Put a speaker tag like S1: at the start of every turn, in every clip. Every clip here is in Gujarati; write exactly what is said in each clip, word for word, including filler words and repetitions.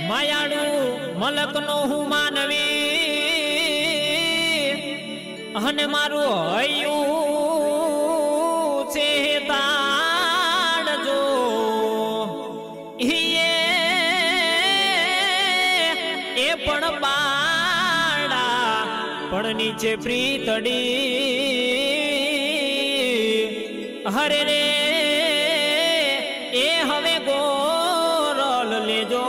S1: માયાડુ મલક નો હું માનવી અને મારું હૈયું છે તાડજો એ પણ બાડા પણ નીચે પ્રીતડી હરે રે એ હવે ગોરલ લેજો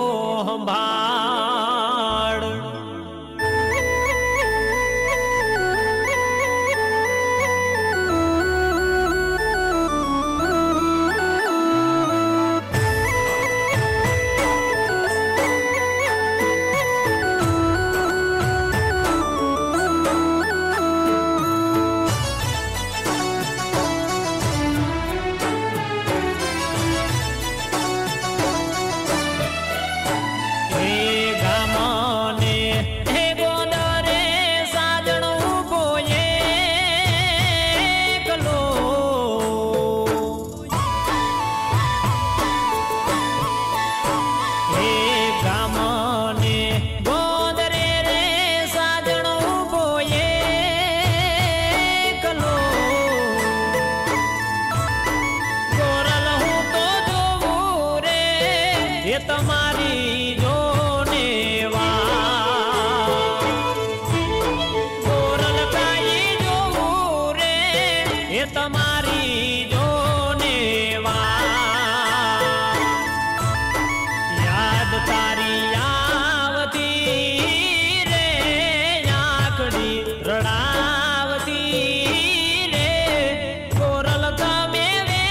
S1: સંભાળ તમારી જોને ગોરલ કાઈ જોવું રે એ તમારી જોને યાદ તારી આવતી રે આંખડી રડાવતી રે ગોરલ તમે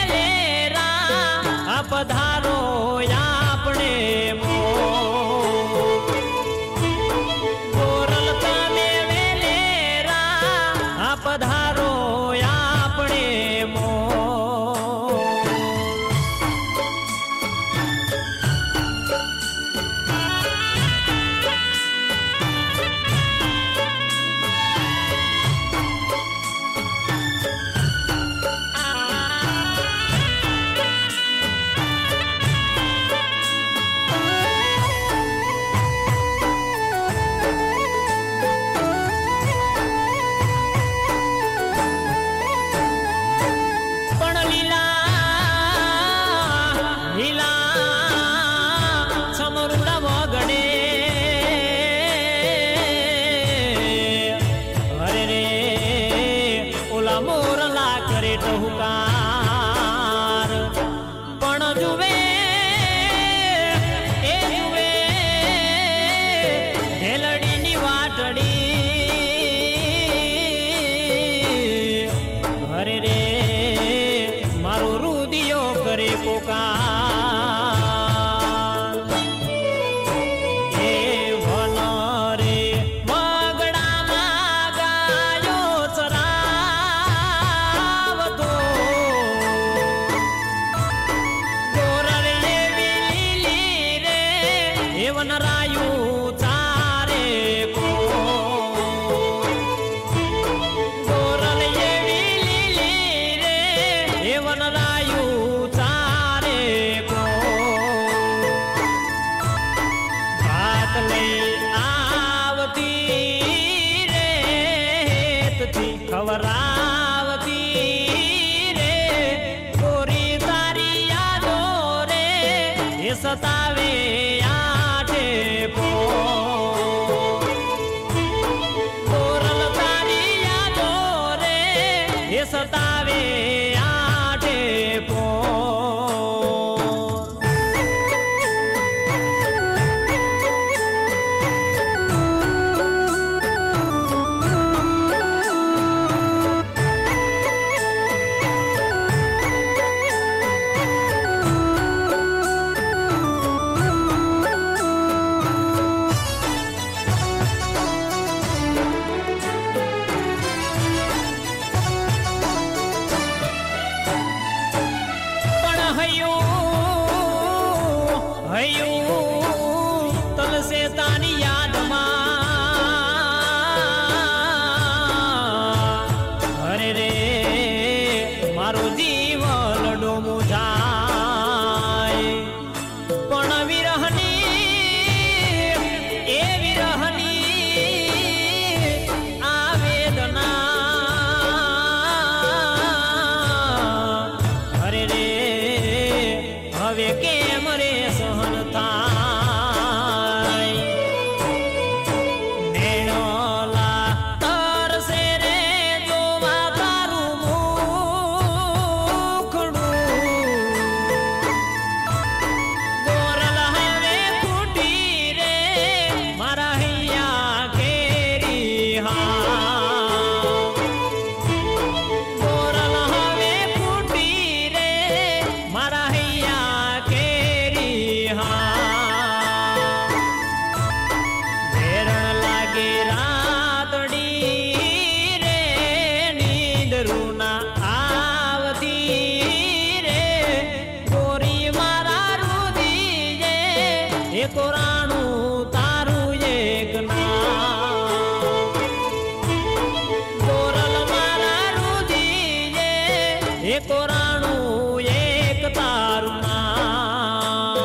S1: વેલેરા પધારો ગોરલ તમે વેલેરા પધારો આપણે મો ટહુકાર પણ જુએ એ જુએ ઢેલડીની વાટડી હરે રે મારો રુદિયો કરે પોકાર એ વન રે વગડામાં ગાયો ચરા વનરાયું ચારે કો ગોરલ એવી લીલી રે એ વનરાયું ચારે કો ભાત લઈ આવતી રે હેતથી ખવરાવતી રે ગોરી તારી યાદો રે એ સતાવે ગોરલ તારી યાદો રે એ સતાવે આઠે પો હવે કેમ રે સહન થાય નેણોલા તરસે રે જોવા તારું મુખડું ગોરલ હવે ફૂટી રે મારા હૈયા કેરી હા ગોરલ હવે ફૂટી રે મારા હૈયા કેરી હા ભેરણ લાગે રાતડી રે નીંદરું ના આવતી રે ગોરી મારા રુદીએ એ કોરાણું તારું એક નામ ગોરલ મારા રુદીએ એ કોરાણું એક તારું નામ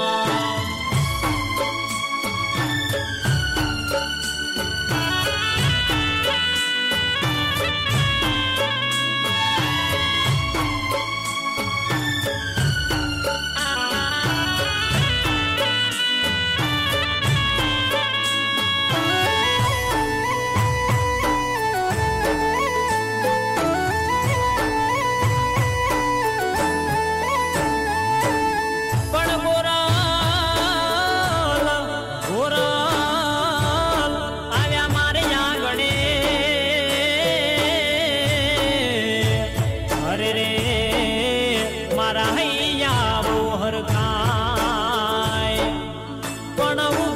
S1: પણ ગોરલ ગોરલ આવ્યા મારે આંગણે અરે રે મારા હૈયા બોહર ખાય પણ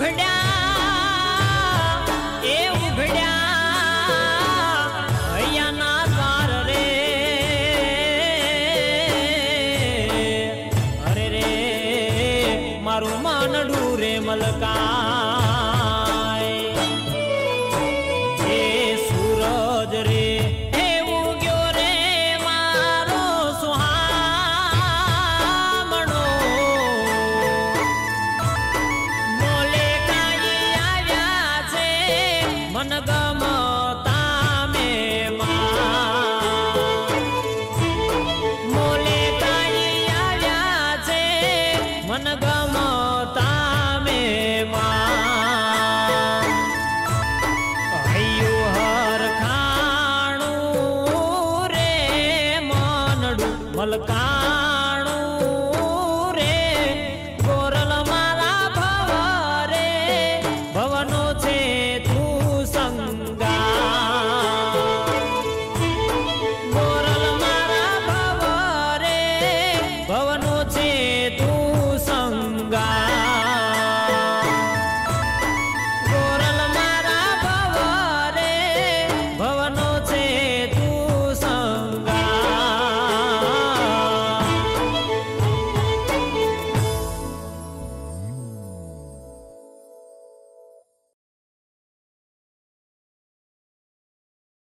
S1: ઉઘડ્યા એ ઉઘડ્યા હૈયાના દ્વાર રે અરે રે મારું માનડું રે મલકાય એ સૂરજ રે એ ઉગ્યો રે મારો સુહામણો મોલે કાઈ આવ્યા છે મન ગમતા મેમાં મોલે કાઈ આવ્યા છે મન ગમતા મેમાં હૈયું હરખાણું રે મનડું મલકા